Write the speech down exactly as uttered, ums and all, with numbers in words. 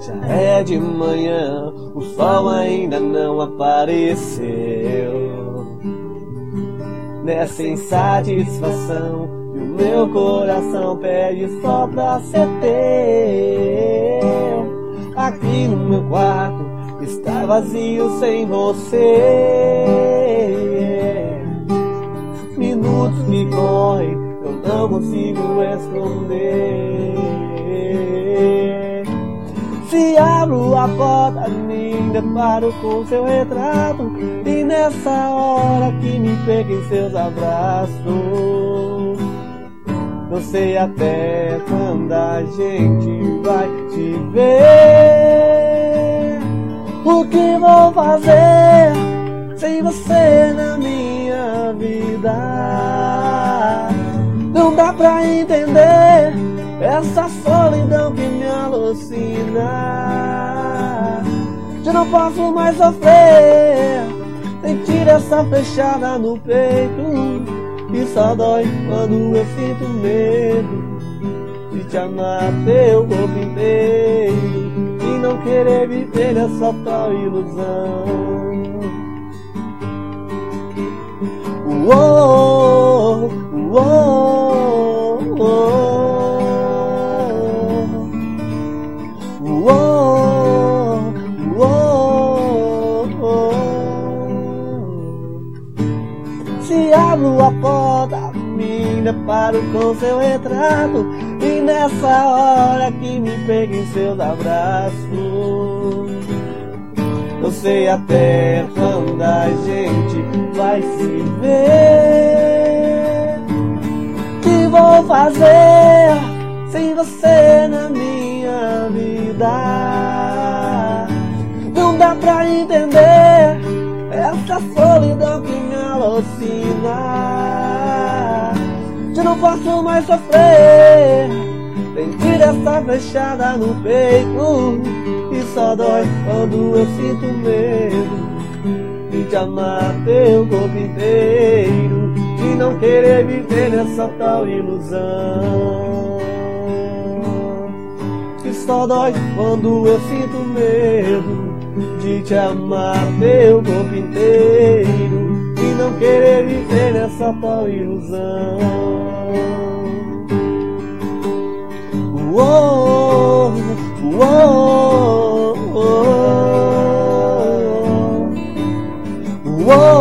Já é de manhã, o sol ainda não apareceu. Nessa insatisfação que o meu coração pede só pra ser teu. Aqui no meu quarto está vazio sem você. Minutos me correm, eu não consigo esconder. Se abro a porta, me deparo com seu retrato, e nessa hora que me pega em seus abraços. Não sei até quando a gente vai se ver. O que vou fazer sem você na minha vida? Não dá pra entender essa solidão que me alucina. Já não posso mais sofrer, sentir essa fechada no peito, e só dói quando eu sinto medo de te amar teu corpo inteiro, e não querer viver nessa tal ilusão. Uou, uou, uou, uou, uou. Se abro a porta, me deparo com seu retrato, e nessa hora que me pega em seus abraços. Não sei até quando a gente vai se ver. Que vou fazer sem você na minha vida? Não dá pra entender essa solidão que me alucina. Já não posso mais sofrer, sentir essa fechada no peito, e só dói quando eu sinto medo de te amar teu corpo inteiro, de não querer viver nessa tal ilusão. E só dói quando eu sinto medo de te amar teu corpo inteiro, de não querer viver nessa tal ilusão. Uou, uou, uou, uou.